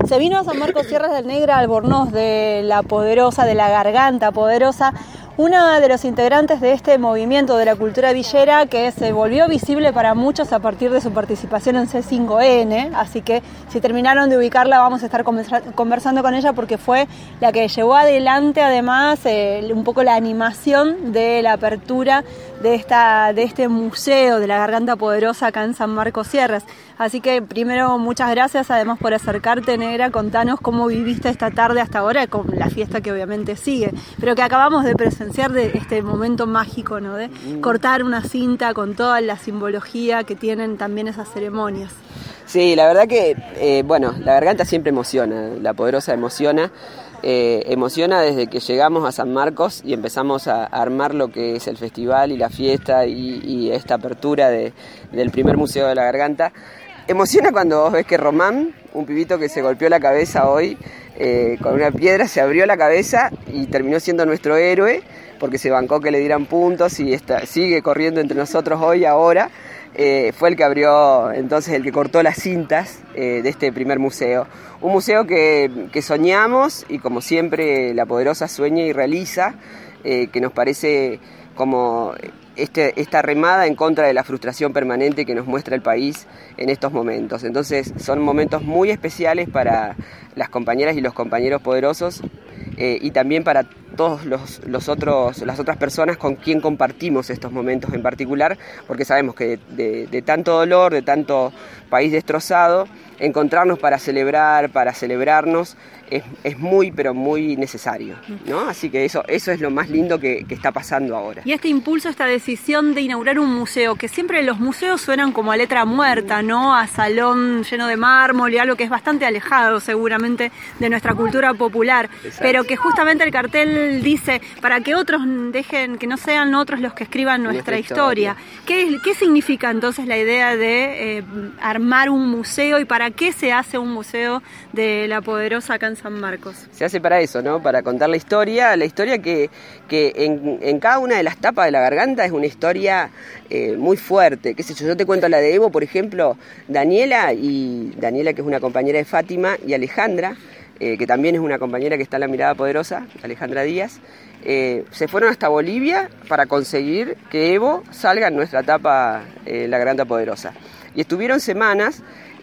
Se vino a San Marcos Sierras del Negra Albornoz de La Poderosa, de la Garganta Poderosa, uno de los integrantes de este movimiento de la cultura villera que se volvió visible para muchos a partir de su participación en C5N, así que si terminaron de ubicarla vamos a estar conversando con ella porque fue la que llevó adelante además un poco la animación de la apertura de este museo de la Garganta Poderosa acá en San Marcos Sierras. Así que primero muchas gracias además por acercarte, Negra, contanos cómo viviste esta tarde hasta ahora con la fiesta que obviamente sigue, pero que acabamos de presenciar de este momento mágico, ¿no? De cortar una cinta con toda la simbología que tienen también esas ceremonias. Sí, la verdad que, la Garganta siempre emociona, La Poderosa emociona. Emociona desde que llegamos a San Marcos y empezamos a armar lo que es el festival y la fiesta y esta apertura del primer Museo de la Garganta. Emociona cuando vos ves que Román, un pibito que se golpeó la cabeza hoy con una piedra, se abrió la cabeza y terminó siendo nuestro héroe porque se bancó que le dieran puntos y sigue corriendo entre nosotros hoy, ahora. Fue el que abrió, entonces el que cortó las cintas de este primer museo. Un museo que soñamos y como siempre La Poderosa sueña y realiza, que nos parece como esta remada en contra de la frustración permanente que nos muestra el país en estos momentos. Entonces son momentos muy especiales para las compañeras y los compañeros poderosos y también para todos las otras personas con quien compartimos estos momentos en particular, porque sabemos que de tanto dolor, de tanto país destrozado, encontrarnos para celebrar, para celebrarnos, es muy, pero muy necesario, ¿no? Así que eso es lo más lindo que está pasando ahora. Y este impulso, esta decisión de inaugurar un museo, que siempre los museos suenan como a letra muerta, ¿no? A salón lleno de mármol y algo que es bastante alejado seguramente de nuestra cultura popular. Exacto. Pero que justamente el cartel dice, para que otros dejen, que no sean otros los que escriban nuestra historia. ¿Qué significa entonces la idea de armar un museo y para qué se hace un museo de La Poderosa acá en San Marcos? Se hace para eso, ¿no? Para contar la historia que en cada una de las tapas de la Garganta es una historia muy fuerte. Qué sé yo te cuento la de Evo, por ejemplo, Daniela, que es una compañera de Fátima, y Alejandra, que también es una compañera que está en La Mirada Poderosa, Alejandra Díaz, se fueron hasta Bolivia para conseguir que Evo salga en nuestra tapa La Garganta Poderosa. Y estuvieron semanas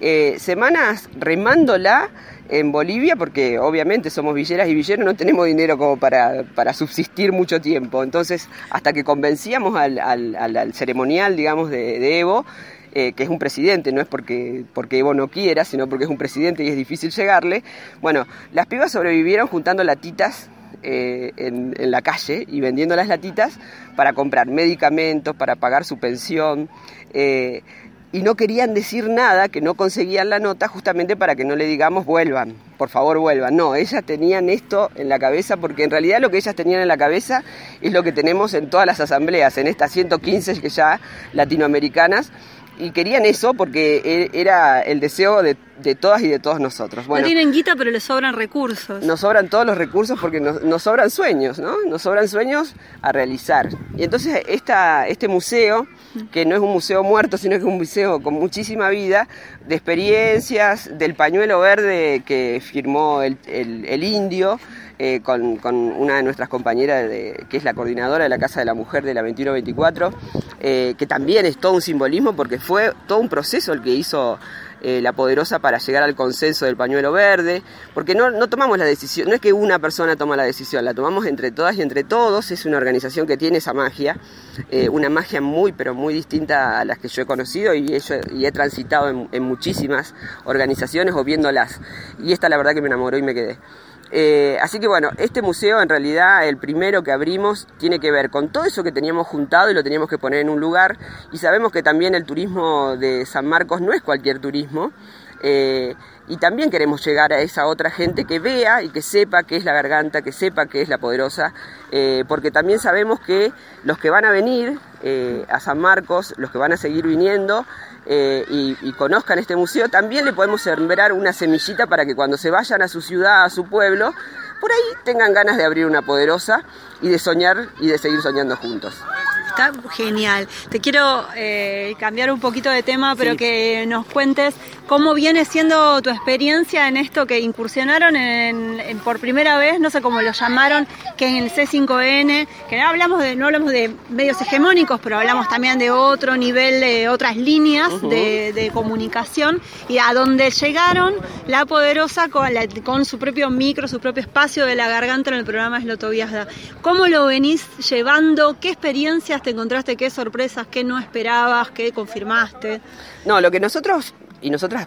remándola en Bolivia, porque obviamente somos villeras y villeros, no tenemos dinero como para subsistir mucho tiempo. Entonces, hasta que convencíamos al ceremonial, digamos, de Evo, que es un presidente, no es porque Evo no quiera, sino porque es un presidente y es difícil llegarle. Bueno, las pibas sobrevivieron juntando latitas en la calle y vendiendo las latitas para comprar medicamentos, para pagar su pensión, y no querían decir nada, que no conseguían la nota, justamente para que no le digamos vuelvan, por favor vuelvan. No, ellas tenían esto en la cabeza, porque en realidad lo que ellas tenían en la cabeza es lo que tenemos en todas las asambleas, en estas 115 que ya latinoamericanas, y querían eso porque era el deseo de todas y de todos nosotros. Bueno, no tienen guita, pero les sobran recursos. Nos sobran todos los recursos porque nos sobran sueños, ¿no? Nos sobran sueños a realizar. Y entonces este museo, que no es un museo muerto, sino que es un museo con muchísima vida, de experiencias, del pañuelo verde que firmó el Indio, con una de nuestras compañeras, que es la coordinadora de la Casa de la Mujer de la 2124, que también es todo un simbolismo porque fue todo un proceso el que hizo La Poderosa para llegar al consenso del pañuelo verde, porque no tomamos la decisión, no es que una persona toma la decisión, la tomamos entre todas y entre todos. Es una organización que tiene esa magia, una magia muy, pero muy distinta a las que yo he conocido y he transitado en muchísimas organizaciones o viéndolas, y esta la verdad que me enamoró y me quedé. Así que bueno, este museo en realidad, el primero que abrimos, tiene que ver con todo eso que teníamos juntado y lo teníamos que poner en un lugar, y sabemos que también el turismo de San Marcos no es cualquier turismo, y también queremos llegar a esa otra gente que vea y que sepa qué es la Garganta, que sepa qué es La Poderosa, porque también sabemos que los que van a venir a San Marcos, los que van a seguir viniendo, y conozcan este museo, también le podemos sembrar una semillita para que cuando se vayan a su ciudad, a su pueblo, por ahí tengan ganas de abrir una Poderosa y de soñar y de seguir soñando juntos. está genial. Te quiero cambiar un poquito de tema, pero que nos cuentes cómo viene siendo tu experiencia en esto que incursionaron en por primera vez, no sé cómo lo llamaron, que en el C5N, que no hablamos de medios hegemónicos, pero hablamos también de otro nivel, de otras líneas de comunicación, y a donde llegaron La Poderosa con su propio micro, su propio espacio de La Garganta en el programa Slotoviazda. ¿Cómo lo venís llevando? ¿Qué experiencias te encontraste? ¿Qué sorpresas? ¿Qué no esperabas? ¿Qué confirmaste? No, lo que nosotros y nosotras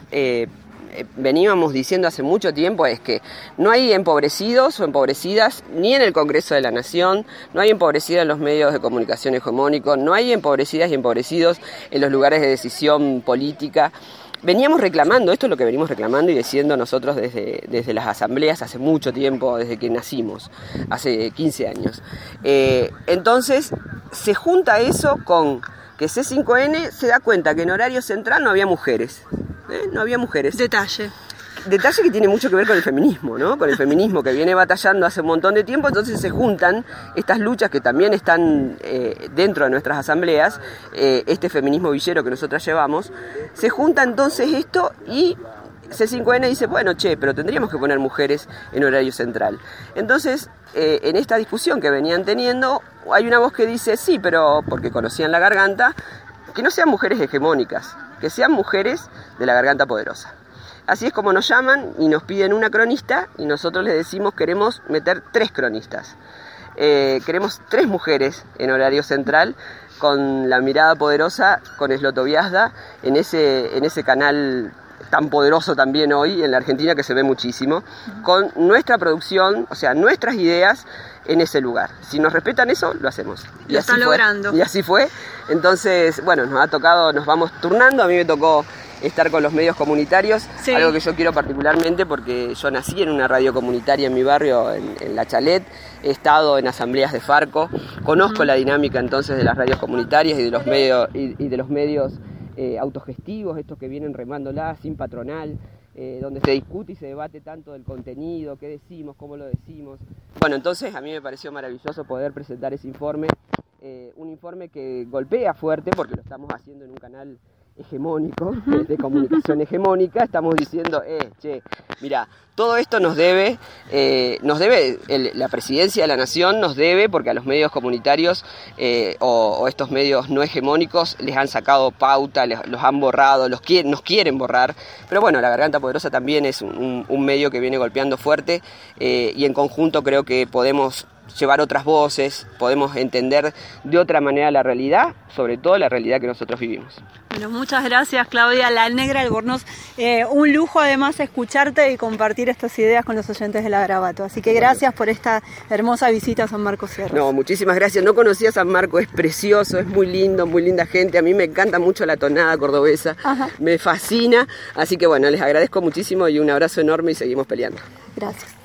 veníamos diciendo hace mucho tiempo es que no hay empobrecidos o empobrecidas ni en el Congreso de la Nación, no hay empobrecidas en los medios de comunicación hegemónicos, no hay empobrecidas y empobrecidos en los lugares de decisión política. Veníamos reclamando, esto es lo que venimos reclamando y diciendo nosotros desde las asambleas hace mucho tiempo, desde que nacimos, hace 15 años. Entonces, se junta eso con que C5N se da cuenta que en horario central no había mujeres. No había mujeres. Detalle que tiene mucho que ver con el feminismo, ¿no? Con el feminismo que viene batallando hace un montón de tiempo. Entonces se juntan estas luchas que también están dentro de nuestras asambleas, este feminismo villero que nosotras llevamos. Se junta entonces esto y C5N dice, bueno, pero tendríamos que poner mujeres en horario central. Entonces, en esta discusión que venían teniendo, hay una voz que dice, sí, pero porque conocían La Garganta, que no sean mujeres hegemónicas, que sean mujeres de La Garganta Poderosa. Así es como nos llaman y nos piden una cronista y nosotros les decimos queremos meter 3 cronistas. Queremos 3 mujeres en horario central con La Mirada Poderosa, con Slotoviazda, en ese canal tan poderoso también hoy en la Argentina que se ve muchísimo, con nuestra producción, o sea, nuestras ideas en ese lugar. Si nos respetan eso, lo hacemos. Lo están logrando. Y así fue. Entonces, bueno, nos ha tocado, nos vamos turnando. A mí me tocó estar con los medios comunitarios, algo que yo quiero particularmente porque yo nací en una radio comunitaria en mi barrio, en La Chalet, he estado en asambleas de Farco, conozco la dinámica entonces de las radios comunitarias y de los medios autogestivos, estos que vienen remándola sin patronal, donde se discute y se debate tanto del contenido, qué decimos, cómo lo decimos. Bueno, entonces a mí me pareció maravilloso poder presentar ese informe, un informe que golpea fuerte porque lo estamos haciendo en un canal hegemónico, de comunicación hegemónica. Estamos diciendo, mira, todo esto nos debe la presidencia de la nación nos debe, porque a los medios comunitarios o estos medios no hegemónicos les han sacado pauta, los han borrado, nos quieren borrar. Pero bueno, La Garganta Poderosa también es un medio que viene golpeando fuerte y en conjunto creo que podemos llevar otras voces, podemos entender de otra manera la realidad, sobre todo la realidad que nosotros vivimos. Bueno, muchas gracias, Claudia, La Negra Albornoz. Un lujo además escucharte y compartir estas ideas con los oyentes de La Garabato. Así que gracias por esta hermosa visita a San Marcos Sierras. No, muchísimas gracias. No conocía San Marcos, es precioso, es muy lindo, muy linda gente. A mí me encanta mucho la tonada cordobesa, me fascina. Así que bueno, les agradezco muchísimo y un abrazo enorme y seguimos peleando. Gracias.